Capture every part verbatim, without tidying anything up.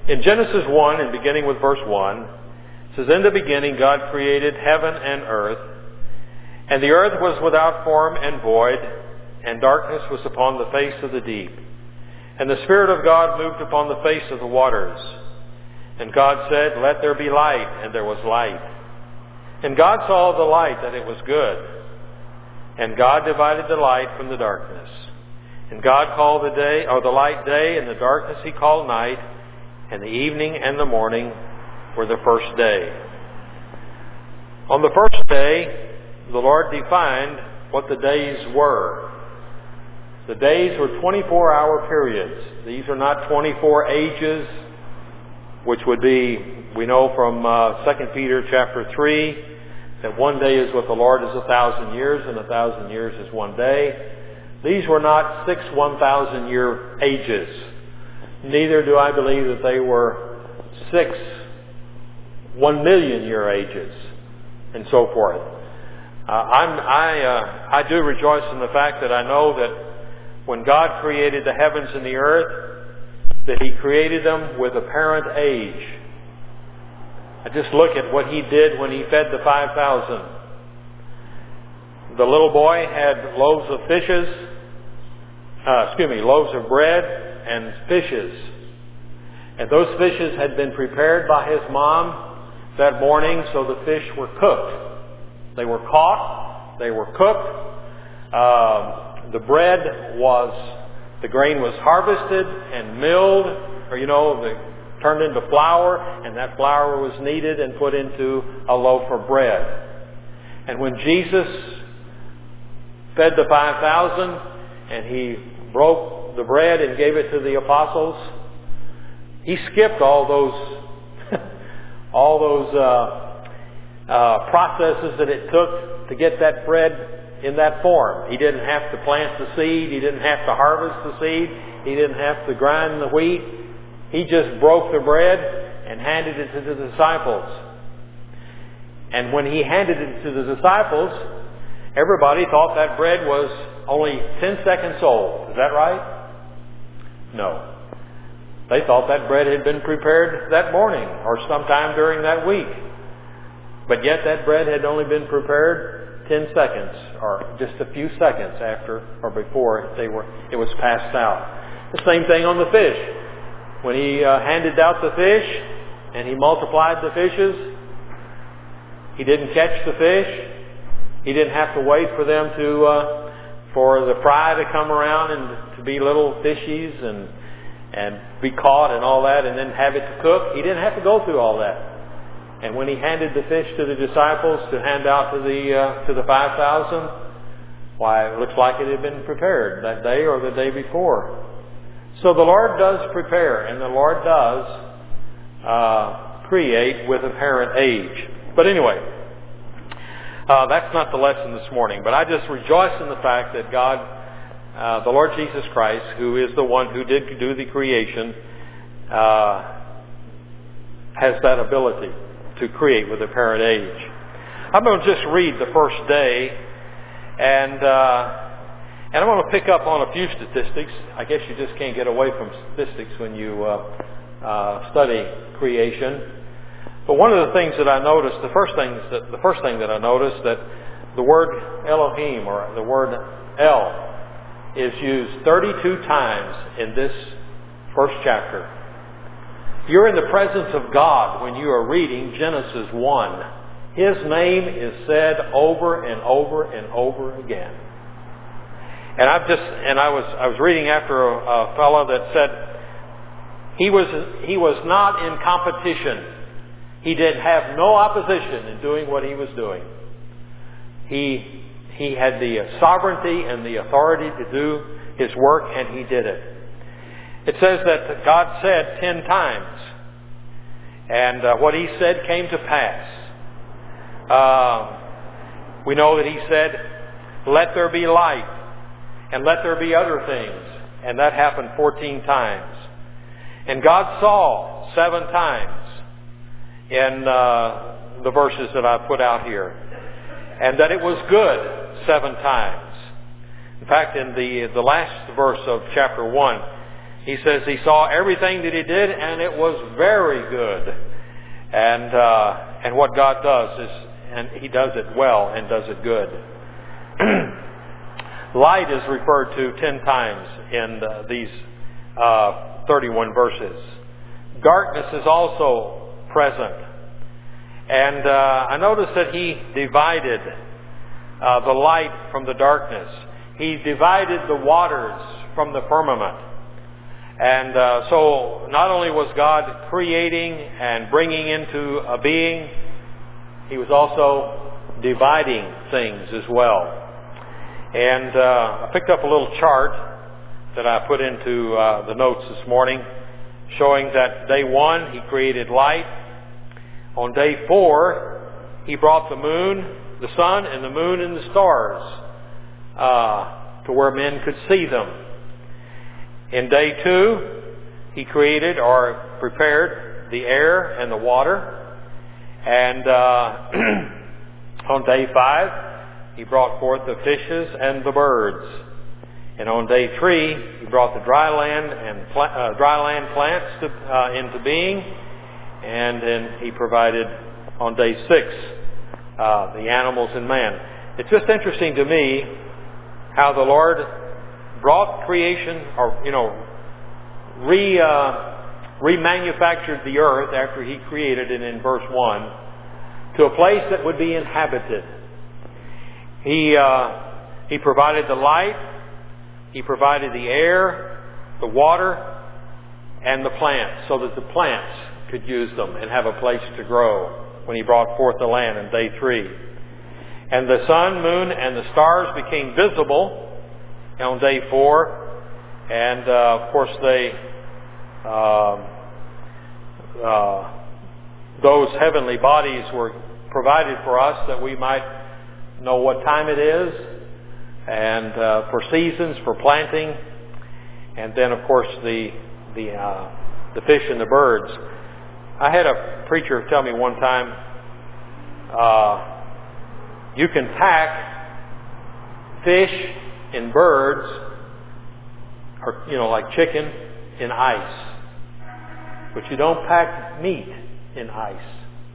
In Genesis one, and beginning with verse one, it says, "In the beginning God created heaven and earth, and the earth was without form and void, and darkness was upon the face of the deep. And the Spirit of God moved upon the face of the waters. And God said, 'Let there be light,' and there was light. And God saw the light, that it was good. And God divided the light from the darkness. And God called the day, or the light day, and the darkness He called night, and the evening and the morning were the first day." On the first day, the Lord defined what the days were. The days were twenty-four hour periods. These are not twenty-four ages, which would be, we know from uh, Second Peter chapter three, that one day is with the Lord is a thousand years, and a thousand years is one day. These were not six one-thousand year ages. Neither do I believe that they were six one-million year ages, and so forth. Uh, I'm, I, uh, I do rejoice in the fact that I know that when God created the heavens and the earth, that He created them with apparent age. I just look at what He did when He fed the five thousand. The little boy had loaves of fishes, uh, excuse me, loaves of bread and fishes. And those fishes had been prepared by his mom that morning, so the fish were cooked. They were caught, they were cooked. Uh, the bread was, the grain was harvested and milled, or you know, the, turned into flour, and that flour was kneaded and put into a loaf of bread. And when Jesus fed the five thousand, and He broke the bread and gave it to the apostles, He skipped all those, all those uh, uh, processes that it took to get that bread in that form. He didn't have to plant the seed. He didn't have to harvest the seed. He didn't have to grind the wheat. He just broke the bread and handed it to the disciples. And when He handed it to the disciples, everybody thought that bread was only ten seconds old. Is that right? No. They thought that bread had been prepared that morning or sometime during that week. But yet that bread had only been prepared ten seconds or just a few seconds after or before they were it was passed out. The same thing on the fish. When He uh, handed out the fish and He multiplied the fishes, He didn't catch the fish. He didn't have to wait for them to, uh, for the fry to come around and to be little fishies and and be caught and all that and then have it to cook. He didn't have to go through all that. And when He handed the fish to the disciples to hand out to the uh, to the five thousand, why, it looks like it had been prepared that day or the day before. So the Lord does prepare, and the Lord does uh, create with apparent age. But anyway, uh, that's not the lesson this morning. But I just rejoice in the fact that God, uh, the Lord Jesus Christ, who is the one who did do the creation, uh, has that ability to create with apparent age. I'm going to just read the first day, and uh, and I'm going to pick up on a few statistics. I guess you just can't get away from statistics when you uh, uh, study creation. But one of the things that I noticed, the first things that the first thing that I noticed, that the word Elohim or the word El is used thirty-two times in this first chapter. You're in the presence of God when you are reading Genesis one. His name is said over and over and over again. And I've just and I was I was reading after a, a fellow that said he was he was not in competition. He did have no opposition in doing what he was doing. He he had the sovereignty and the authority to do his work, and he did it. It says that God said ten times, and uh, what He said came to pass. Uh, we know that He said, "Let there be light," and "Let there be other things," and that happened fourteen times. And God saw seven times in uh, the verses that I put out here, and that it was good seven times. In fact, in the the last verse of chapter one, He says he saw everything that he did, and it was very good. And uh, and what God does is, and He does it well and does it good. Light is referred to ten times in uh, these uh, thirty-one verses. Darkness is also present. And uh, I noticed that He divided uh, the light from the darkness. He divided the waters from the firmament. And uh, so not only was God creating and bringing into a being, He was also dividing things as well. And uh, I picked up a little chart that I put into uh, the notes this morning, showing that day one He created light. On day four, He brought the moon, the sun, and the moon and the stars uh, to where men could see them. In day two, He created or prepared the air and the water. And uh, on day five, He brought forth the fishes and the birds. And on day three, He brought the dry land and pla- uh, dry land plants to, uh, into being. And then He provided on day six uh, the animals and man. It's just interesting to me how the Lord brought creation, or you know, re uh, remanufactured the earth after He created it in verse one to a place that would be inhabited. He uh, He provided the light, He provided the air, the water, and the plants, so that the plants could use them and have a place to grow when He brought forth the land in day three. And the sun, moon, and the stars became visible on day four. And uh, of course they, uh, uh, those heavenly bodies were provided for us that we might know what time it is, and uh, for seasons, for planting, and then of course the the uh, the fish and the birds. I had a preacher tell me one time, uh, you can pack fish and birds, or you know, like chicken, in ice, but you don't pack meat in ice.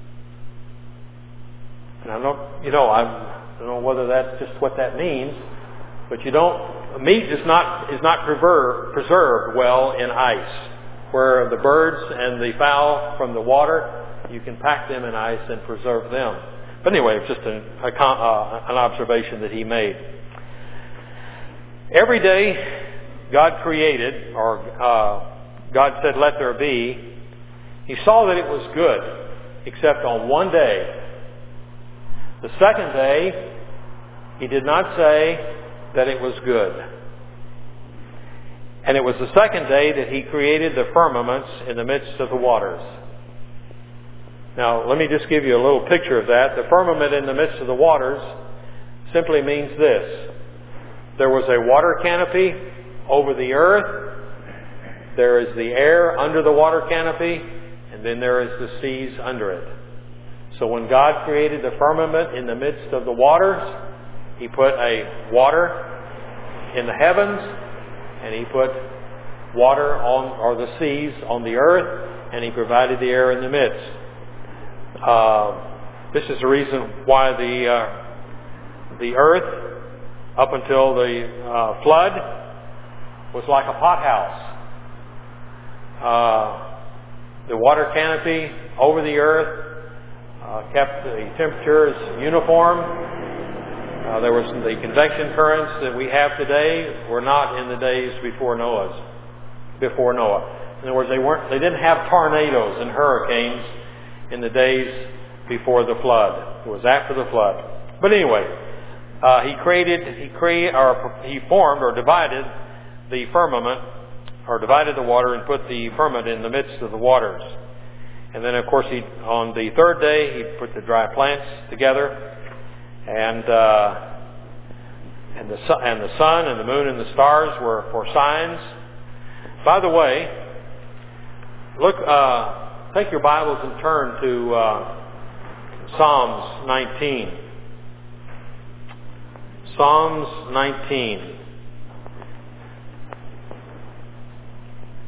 And I don't, you know, I'm, I don't know whether that's just what that means, but you don't. Meat is not is not preserved preserved well in ice. Where the birds and the fowl from the water, you can pack them in ice and preserve them. But anyway, it's just an, a, uh, an observation that he made. Every day God created, or uh, God said, "Let there be." He saw that it was good, except on one day. The second day, He did not say that it was good. And it was the second day that He created the firmaments in the midst of the waters. Now, let me just give you a little picture of that. The firmament in the midst of the waters simply means this. There was a water canopy over the earth. There is the air under the water canopy. And then there is the seas under it. So when God created the firmament in the midst of the waters, He put a water in the heavens, and He put water on, or the seas on the earth, and He provided the air in the midst. Uh, this is the reason why the uh, the earth, up until the uh, flood, was like a pothouse. Uh, the water canopy over the earth uh, kept the temperatures uniform. Uh, there was the convection currents that we have today were not in the days before Noah's. Before Noah, in other words, they weren't. They didn't have tornadoes and hurricanes in the days before the flood. It was after the flood. But anyway, uh, he created, he created, or he formed or divided the firmament, or divided the water and put the firmament in the midst of the waters. And then, of course, he on the third day he put the dry plants together, and uh, and the sun, and the sun and the moon and the stars were for signs. By the way, look, uh, take your Bibles and turn to uh, Psalms nineteen. Psalms nineteen.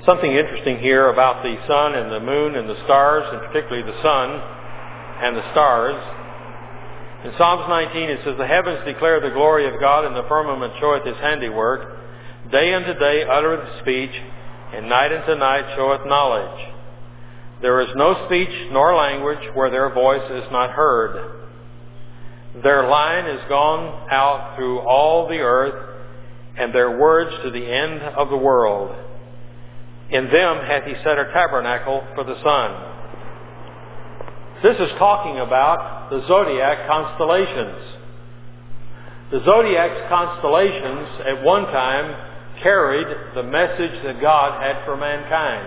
something interesting here about the sun and the moon and the stars, and particularly the sun and the stars. In Psalms nineteen it says, "The heavens declare the glory of God, and the firmament showeth his handiwork. Day unto day uttereth speech, and night unto night showeth knowledge. There is no speech nor language where their voice is not heard. Their line is gone out through all the earth, and their words to the end of the world. In them hath he set a tabernacle for the sun." This is talking about the zodiac constellations. The zodiac constellations at one time carried the message that God had for mankind.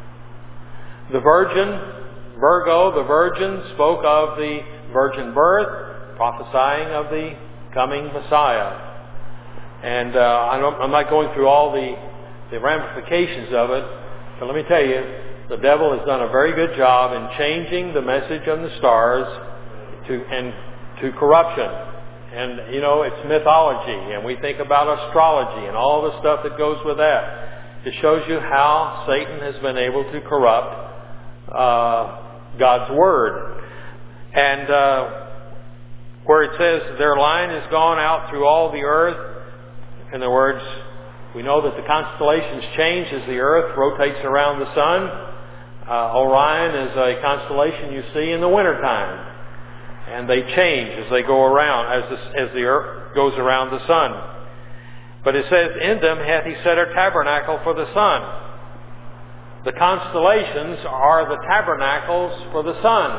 The Virgin, Virgo, the Virgin, spoke of the virgin birth, prophesying of the coming Messiah. And uh, I don't, I'm not going through all the, the ramifications of it, but let me tell you, the devil has done a very good job in changing the message of the stars to and to corruption. And, you know, it's mythology, and we think about astrology and all the stuff that goes with that. It shows you how Satan has been able to corrupt uh, God's Word. And uh, where it says, "Their line is gone out through all the earth," in other words, we know that the constellations change as the earth rotates around the sun. Uh, Orion is a constellation you see in the wintertime. And they change as they go around, as the, as the earth goes around the sun. But it says, "In them hath he set a tabernacle for the sun." The constellations are the tabernacles for the sun.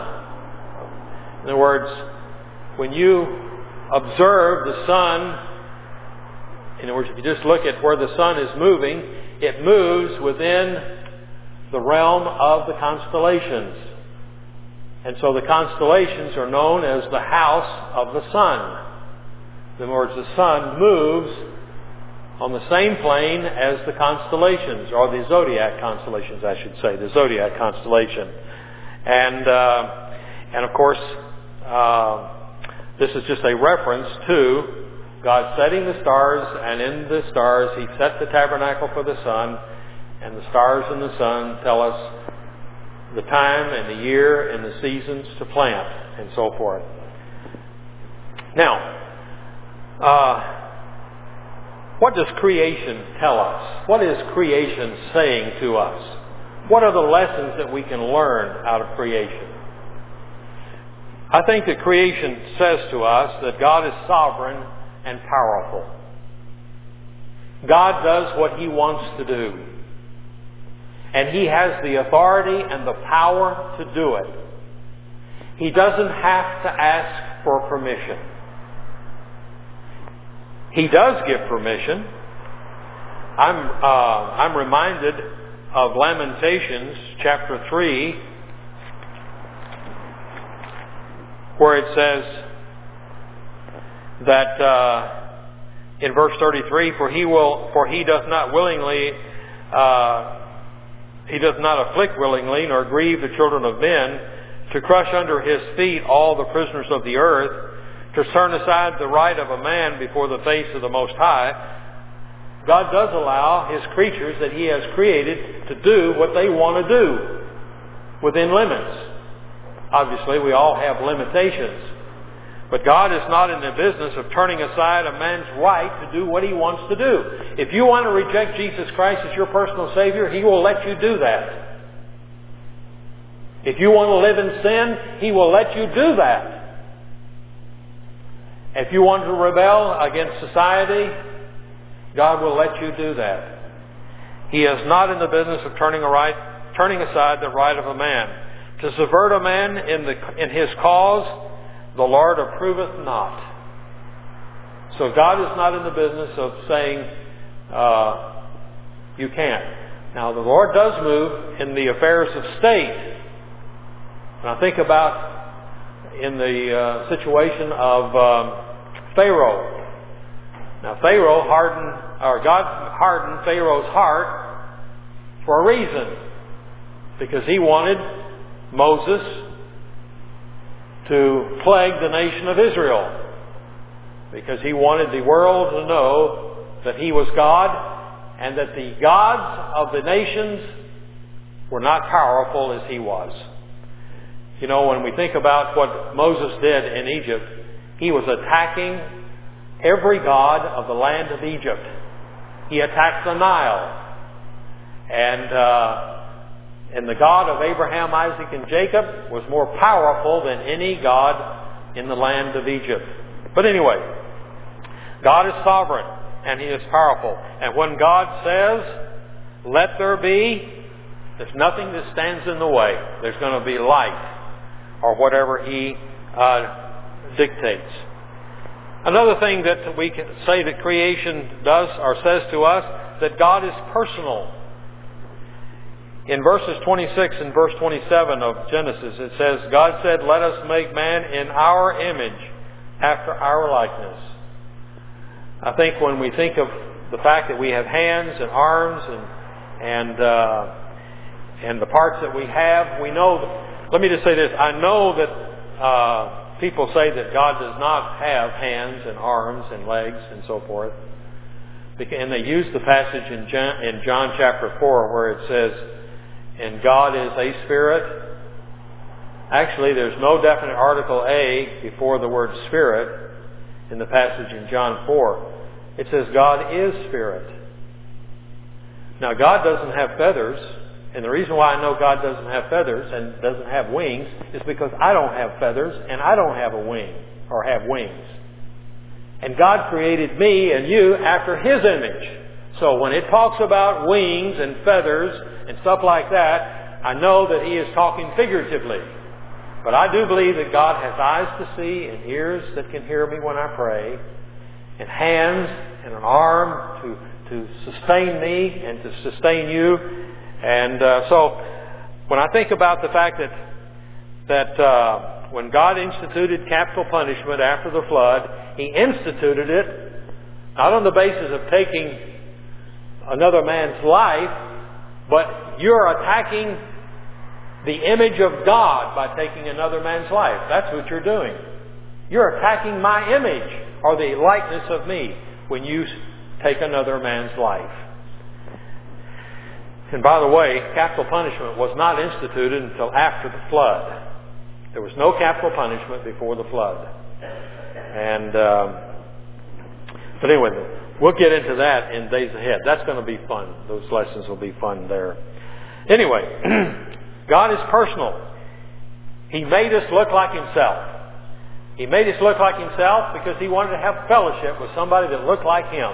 In other words, when you observe the sun, in other words, if you just look at where the sun is moving, it moves within the realm of the constellations. And so the constellations are known as the house of the sun. In other words, the sun moves on the same plane as the constellations, or the zodiac constellations, I should say, the zodiac constellation. And, uh, and of course, uh, this is just a reference to God setting the stars, and in the stars he set the tabernacle for the sun, and the stars and the sun tell us the time and the year and the seasons to plant and so forth. Now, uh, what does creation tell us? What is creation saying to us? What are the lessons that we can learn out of creation? I think that creation says to us that God is sovereign and powerful. God does what he wants to do. And he has the authority and the power to do it. He doesn't have to ask for permission. He does give permission. I'm, uh, I'm reminded of Lamentations chapter three, where it says that uh, in verse thirty-three, "For he will, for he doth not willingly, uh, he doth not afflict willingly, nor grieve the children of men, to crush under his feet all the prisoners of the earth, to turn aside the right of a man before the face of the Most High." God does allow his creatures that he has created to do what they want to do within limits. Obviously, we all have limitations. But God is not in the business of turning aside a man's right to do what he wants to do. If you want to reject Jesus Christ as your personal Savior, he will let you do that. If you want to live in sin, he will let you do that. If you want to rebel against society, God will let you do that. He is not in the business of turning, a right, turning aside the right of a man. To subvert a man in, the, in his cause, the Lord approveth not. So God is not in the business of saying, uh, you can't. Now the Lord does move in the affairs of state. And I think about in the uh, situation of um, Pharaoh. Now Pharaoh hardened, or God hardened Pharaoh's heart for a reason. Because he wanted Moses to plague the nation of Israel. Because he wanted the world to know that he was God and that the gods of the nations were not powerful as he was. You know, when we think about what Moses did in Egypt, he was attacking every god of the land of Egypt. He attacked the Nile. And, uh, and the God of Abraham, Isaac, and Jacob was more powerful than any god in the land of Egypt. But anyway, God is sovereign and He is powerful. And when God says, let there be, there's nothing that stands in the way. There's going to be light or whatever He uh, dictates. Another thing that we can say that creation does or says to us, that God is personal. In verses twenty-six and verse twenty-seven of Genesis, it says, God said, let us make man in our image, after our likeness. I think when we think of the fact that we have hands and arms and and uh, and the parts that we have, we know that, let me just say this, I know that uh, people say that God does not have hands and arms and legs and so forth. And they use the passage in John, in John chapter four where it says, and God is a spirit. Actually, there's no definite article A before the word spirit in the passage in John four. It says God is spirit. Now, God doesn't have feathers. And the reason why I know God doesn't have feathers and doesn't have wings is because I don't have feathers and I don't have a wing or have wings. And God created me and you after His image. So when it talks about wings and feathers and stuff like that, I know that He is talking figuratively. But I do believe that God has eyes to see and ears that can hear me when I pray, and hands and an arm to, to sustain me and to sustain you. And uh, so when I think about the fact that that uh, when God instituted capital punishment after the flood, He instituted it not on the basis of taking another man's life, but you're attacking the image of God by taking another man's life. That's what you're doing. You're attacking my image or the likeness of me when you take another man's life. And by the way, capital punishment was not instituted until after the flood. There was no capital punishment before the flood. And um, but anyway, we'll get into that in days ahead. That's going to be fun. Those lessons will be fun there. Anyway, God is personal. He made us look like Himself. He made us look like Himself because He wanted to have fellowship with somebody that looked like Him.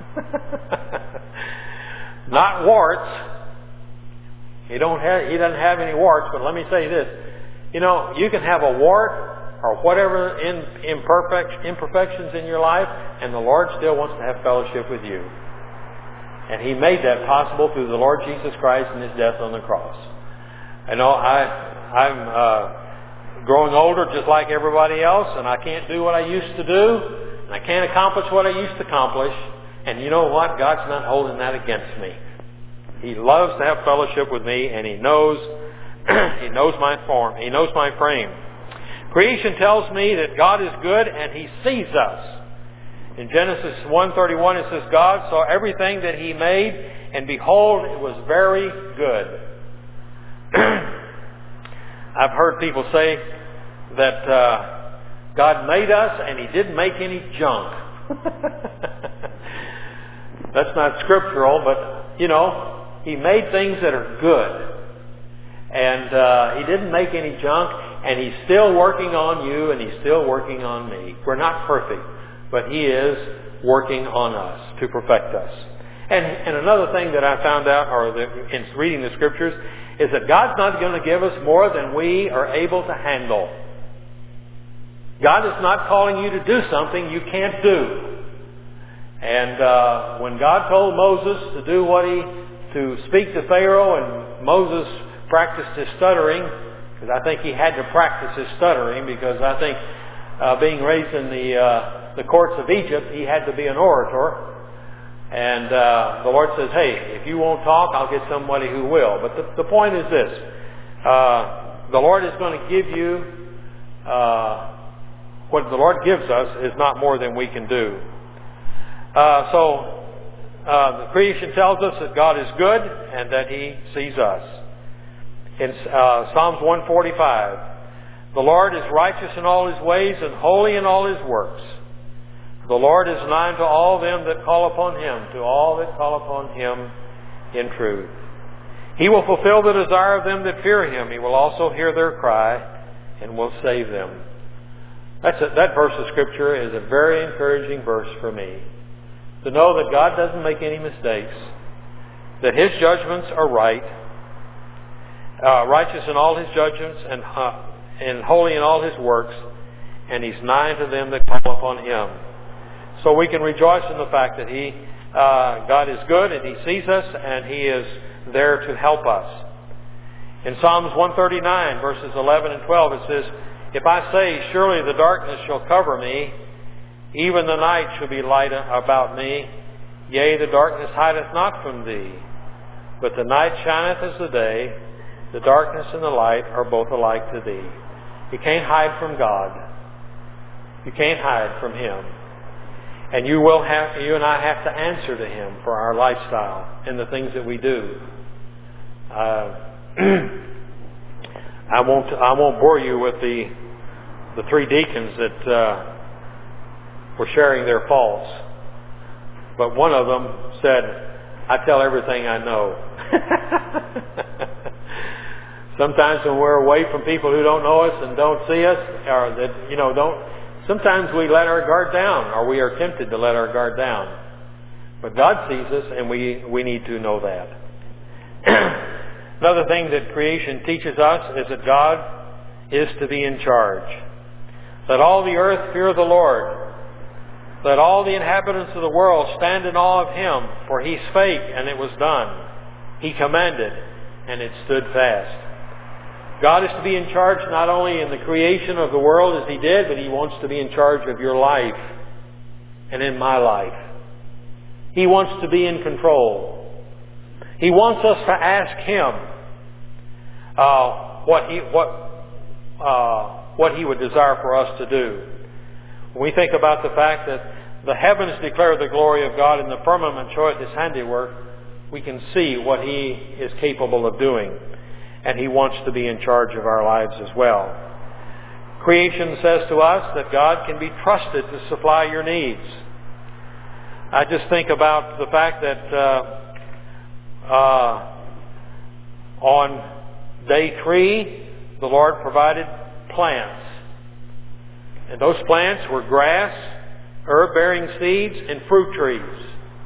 Not warts. He don't have, He doesn't have any warts, but let me say this. You know, you can have a wart or whatever in, imperfect, imperfections in your life, and the Lord still wants to have fellowship with you. And He made that possible through the Lord Jesus Christ and His death on the cross. I know I, I'm uh, growing older just like everybody else, and I can't do what I used to do, and I can't accomplish what I used to accomplish. And you know what? God's not holding that against me. He loves to have fellowship with me, and He knows He knows my form. He knows my frame. Creation tells me that God is good, and He sees us. In Genesis one thirty-one, it says, God saw everything that He made, and behold, it was very good. I've heard people say that uh, God made us, and He didn't make any junk. That's not scriptural, but, you know, He made things that are good. And uh, He didn't make any junk, and He's still working on you, and He's still working on me. We're not perfect, but He is working on us to perfect us. And, and another thing that I found out, or the, in reading the Scriptures, is that God's not going to give us more than we are able to handle. God is not calling you to do something you can't do. And uh, when God told Moses to do what he, to speak to Pharaoh, and Moses practiced his stuttering, because I think he had to practice his stuttering, because I think uh, being raised in the uh, the courts of Egypt, he had to be an orator. And uh, the Lord says, hey, if you won't talk, I'll get somebody who will. But the, the point is this. Uh, the Lord is going to give you, uh, what the Lord gives us is not more than we can do. Uh, so uh, the creation tells us that God is good and that He sees us. In uh, Psalms one forty-five, the Lord is righteous in all His ways and holy in all His works. The Lord is nigh to all them that call upon Him, to all that call upon Him in truth. He will fulfill the desire of them that fear Him. He will also hear their cry and will save them. That's a, that verse of Scripture is a very encouraging verse for me. To know that God doesn't make any mistakes, that His judgments are right, uh, righteous in all His judgments and, uh, and holy in all His works, and He's nigh to them that call upon Him. So we can rejoice in the fact that He, uh, God is good and He sees us and He is there to help us. In Psalms one thirty-nine, verses eleven and twelve, it says, "If I say, surely the darkness shall cover me, even the night shall be light about me. Yea, the darkness hideth not from thee. But the night shineth as the day. The darkness and the light are both alike to thee." You can't hide from God. You can't hide from Him. And you will have, you and I have to answer to Him for our lifestyle and the things that we do. Uh, I won't, I won't bore you with the, the three deacons that, uh, were sharing their faults. But one of them said, "I tell everything I know." Sometimes when we're away from people who don't know us and don't see us, or that, you know, don't, sometimes we let our guard down, or we are tempted to let our guard down. But God sees us, and we, we need to know that. Another thing that creation teaches us is that God is to be in charge. "Let all the earth fear the Lord. Let all the inhabitants of the world stand in awe of Him, for He spake, and it was done. He commanded, and it stood fast." God is to be in charge not only in the creation of the world as He did, but He wants to be in charge of your life and in my life. He wants to be in control. He wants us to ask Him uh, what He what uh, what He would desire for us to do. When we think about the fact that the heavens declare the glory of God and the firmament showeth His handiwork, we can see what He is capable of doing. And He wants to be in charge of our lives as well. Creation says to us that God can be trusted to supply your needs. I just think about the fact that uh, uh, on day three, the Lord provided plants. And those plants were grass, herb-bearing seeds, and fruit trees.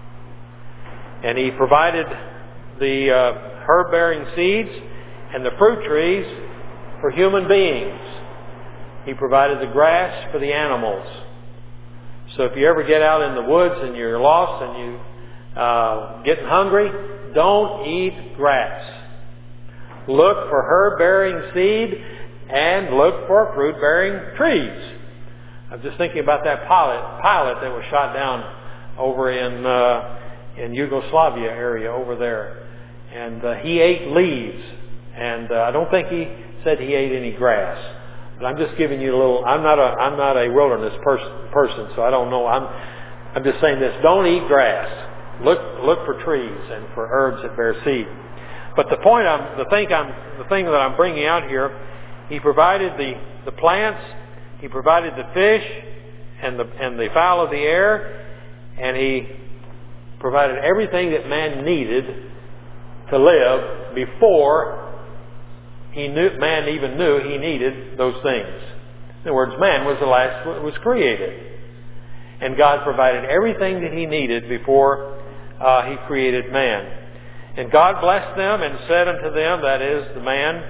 And He provided the uh, herb-bearing seeds and the fruit trees for human beings. He provided the grass for the animals. So if you ever get out in the woods and you're lost and you uh, getting hungry, don't eat grass. Look for herb-bearing seed and look for fruit-bearing trees. I'm just thinking about that pilot pilot that was shot down over in uh, in Yugoslavia area over there, and uh, he ate leaves. And uh, I don't think he said he ate any grass. But I'm just giving you a little. I'm not a. I'm not a wilderness person. Person, so I don't know. I'm. I'm just saying this. Don't eat grass. Look. Look for trees and for herbs that bear seed. But the point. I'm. The thing. I'm. The thing that I'm bringing out here. He provided the the plants. He provided the fish and the and the fowl of the air, and He provided everything that man needed to live before He knew, man even knew he needed those things. In other words, man was the last that was created. And God provided everything that He needed before uh, He created man. And God blessed them and said unto them, that is, the man,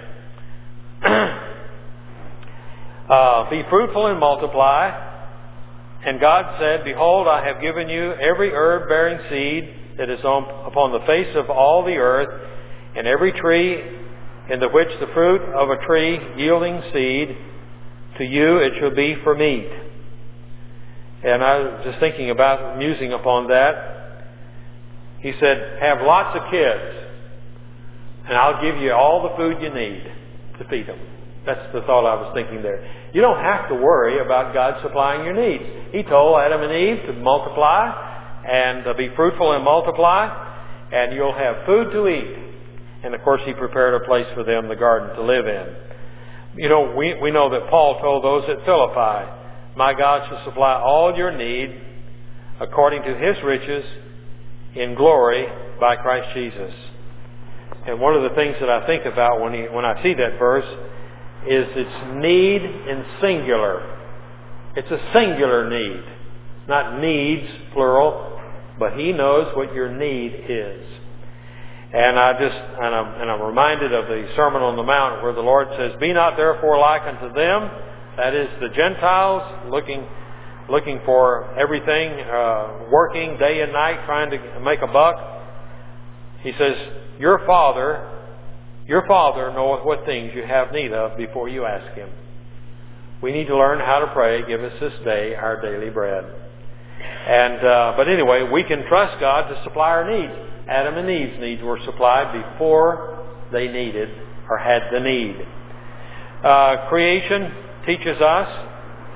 uh, "Be fruitful and multiply." And God said, "Behold, I have given you every herb bearing seed that is on, upon the face of all the earth, and every tree in the which the fruit of a tree yielding seed, to you it shall be for meat." And I was just thinking about, musing upon that. He said, "Have lots of kids, and I'll give you all the food you need to feed them." That's the thought I was thinking there. You don't have to worry about God supplying your needs. He told Adam and Eve to multiply and uh, be fruitful and multiply, and you'll have food to eat. And of course He prepared a place for them, the garden, to live in. You know, we, we know that Paul told those at Philippi, my God shall supply all your need according to His riches in glory by Christ Jesus. And one of the things that I think about when, he, when I see that verse is its need in singular. It's a singular need. Not needs, plural, but He knows what your need is. And I just, and I'm, and I'm reminded of the Sermon on the Mount where the Lord says, be not therefore like unto them, that is the Gentiles, looking looking for everything, uh, working day and night, trying to make a buck. He says, your Father, your Father knoweth what things you have need of before you ask Him. We need to learn how to pray, give us this day our daily bread. And uh, but anyway, we can trust God to supply our needs. Adam and Eve's needs were supplied before they needed or had the need. Uh, creation teaches us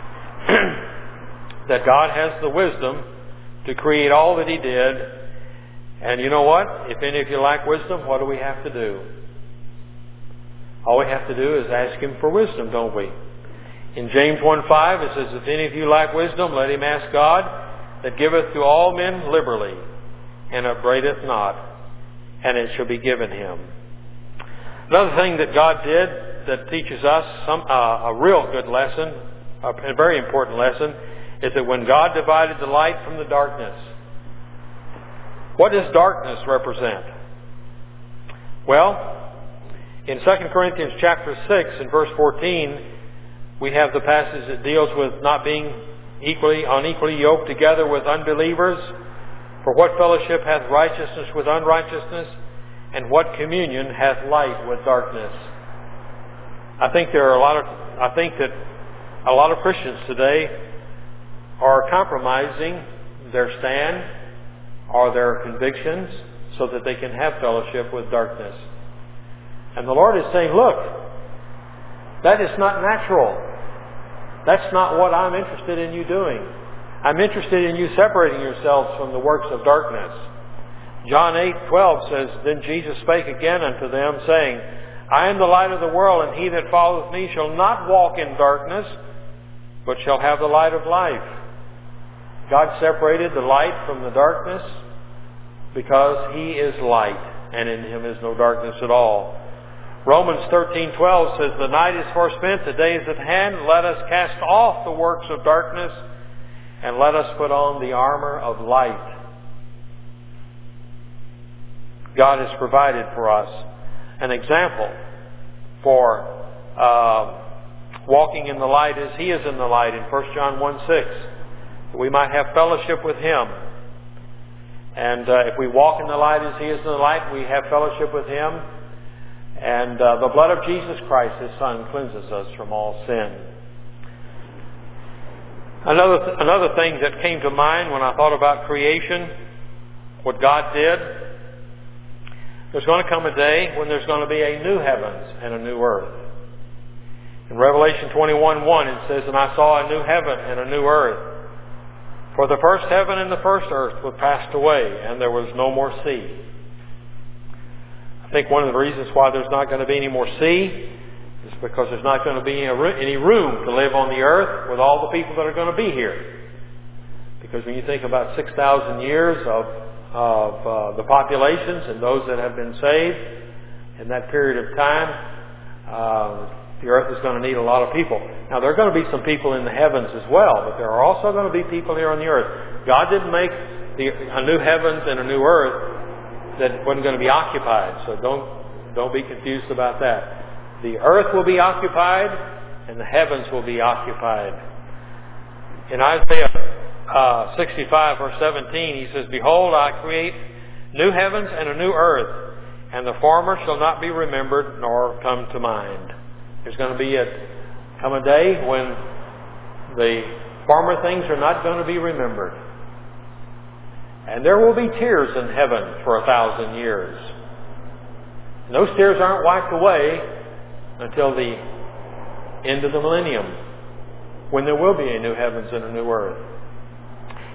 that God has the wisdom to create all that He did. And you know what? If any of you lack wisdom, what do we have to do? All we have to do is ask Him for wisdom, don't we? In James one five it says, if any of you lack wisdom, let him ask God, that giveth to all men liberally, and upbraideth not, and it shall be given him. Another thing that God did that teaches us some, uh, a real good lesson, a very important lesson, is that when God divided the light from the darkness, what does darkness represent? Well, in Second Corinthians chapter six and verse fourteen, we have the passage that deals with not being equally unequally yoked together with unbelievers. For what fellowship hath righteousness with unrighteousness? And what communion hath light with darkness? I think there are a lot of I think that a lot of Christians today are compromising their stand or their convictions so that they can have fellowship with darkness. And the Lord is saying, look, that is not natural. That's not what I'm interested in you doing. I'm interested in you separating yourselves from the works of darkness. John eight twelve says, then Jesus spake again unto them, saying, I am the light of the world, and he that followeth me shall not walk in darkness, but shall have the light of life. God separated the light from the darkness because He is light, and in Him is no darkness at all. Romans thirteen twelve says, the night is forspent, the day is at hand. Let us cast off the works of darkness, and let us put on the armor of light. God has provided for us an example for uh, walking in the light as He is in the light in First John one six. We might have fellowship with Him. And uh, if we walk in the light as He is in the light, we have fellowship with Him. And uh, the blood of Jesus Christ, His Son, cleanses us from all sin. Another, th- another thing that came to mind when I thought about creation, what God did, there's going to come a day when there's going to be a new heavens and a new earth. In Revelation twenty-one one it says, and I saw a new heaven and a new earth. For the first heaven and the first earth were passed away, and there was no more sea. I think one of the reasons why there's not going to be any more sea is because there's not going to be any room to live on the earth with all the people that are going to be here. Because when you think about six thousand years of, of uh, the populations and those that have been saved in that period of time, uh, the earth is going to need a lot of people. Now, there are going to be some people in the heavens as well, but there are also going to be people here on the earth. God didn't make the, a new heavens and a new earth that wasn't going to be occupied, so don't don't be confused about that. The earth will be occupied, and the heavens will be occupied. In Isaiah uh, sixty-five, verse seventeen, he says, behold, I create new heavens and a new earth, and the former shall not be remembered nor come to mind. There's going to be a come a day when the former things are not going to be remembered. And there will be tears in heaven for a thousand years. And those tears aren't wiped away until the end of the millennium, when there will be a new heavens and a new earth.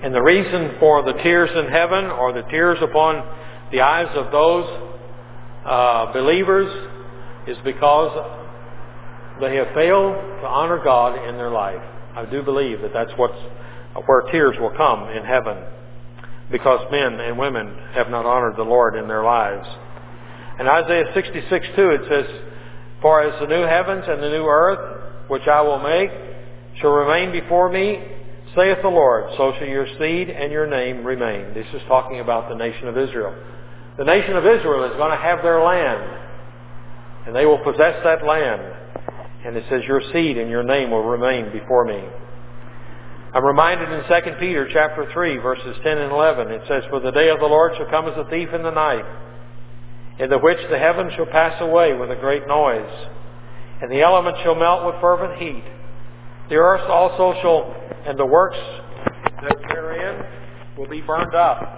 And the reason for the tears in heaven, or the tears upon the eyes of those uh, believers, is because they have failed to honor God in their life. I do believe that that's what's, where tears will come in heaven, because men and women have not honored the Lord in their lives. In Isaiah sixty-six two it says, "For as the new heavens and the new earth, which I will make, shall remain before me, saith the Lord, so shall your seed and your name remain." This is talking about the nation of Israel. The nation of Israel is going to have their land, and they will possess that land. And it says, "Your seed and your name will remain before me." I'm reminded in Second Peter chapter three, verses ten and eleven, it says, "For the day of the Lord shall come as a thief in the night, in the which the heavens shall pass away with a great noise, and the elements shall melt with fervent heat. The earth also shall, and the works that therein will be burned up.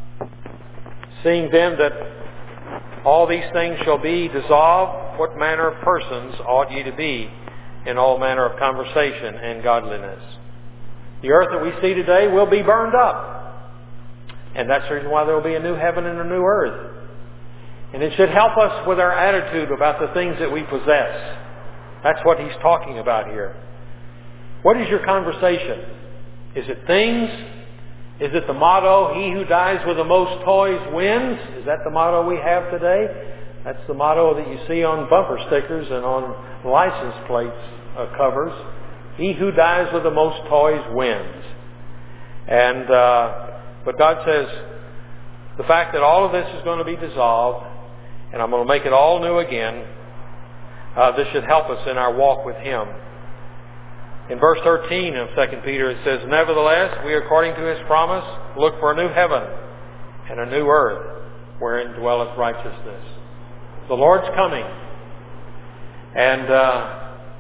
Seeing then that all these things shall be dissolved, what manner of persons ought ye to be in all manner of conversation and godliness?" The earth that we see today will be burned up. And that's the reason why there will be a new heaven and a new earth. And it should help us with our attitude about the things that we possess. That's what he's talking about here. What is your conversation? Is it things? Is it the motto, "He who dies with the most toys wins"? Is that the motto we have today? That's the motto that you see on bumper stickers and on license plates uh, covers. "He who dies with the most toys wins." And uh, but God says, the fact that all of this is going to be dissolved, and I'm going to make it all new again, uh, this should help us in our walk with Him. In verse thirteen of Second Peter it says, "Nevertheless, we according to His promise look for a new heaven and a new earth, wherein dwelleth righteousness." The Lord's coming. And uh,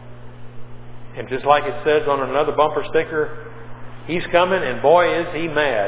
and just like it says on another bumper sticker, He's coming, and boy is He mad.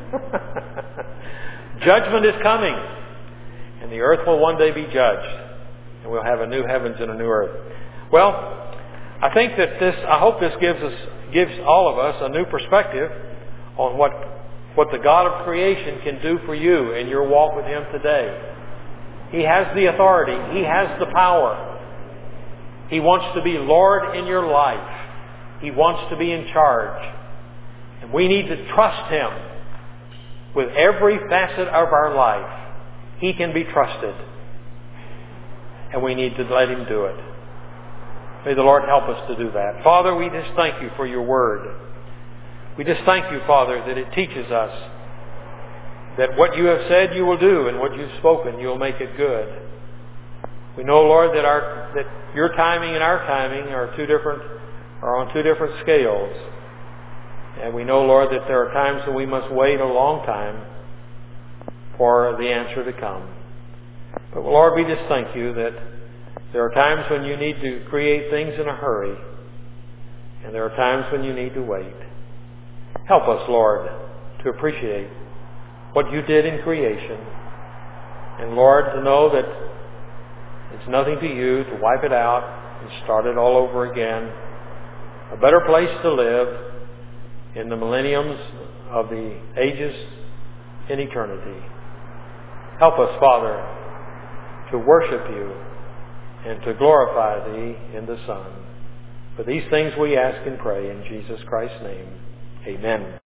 Judgment is coming. And the earth will one day be judged. And we'll have a new heavens and a new earth. Well, I think that this, I hope this gives us, gives all of us a new perspective on what, what the God of creation can do for you in your walk with Him today. He has the authority. He has the power. He wants to be Lord in your life. He wants to be in charge. And we need to trust Him with every facet of our life. He can be trusted. And we need to let Him do it. May the Lord help us to do that. Father, we just thank You for Your Word. We just thank You, Father, that it teaches us that what You have said You will do, and what You've spoken, You'll make it good. We know, Lord, that our that Your timing and our timing are two different are on two different scales. And we know, Lord, that there are times when we must wait a long time for the answer to come. But Lord, we just thank You that there are times when You need to create things in a hurry, and there are times when You need to wait. Help us, Lord, to appreciate what You did in creation. And Lord, to know that it's nothing to You to wipe it out and start it all over again. A better place to live in the millenniums of the ages in eternity. Help us, Father, to worship You and to glorify Thee in the Son. For these things we ask and pray in Jesus Christ's name. Amen.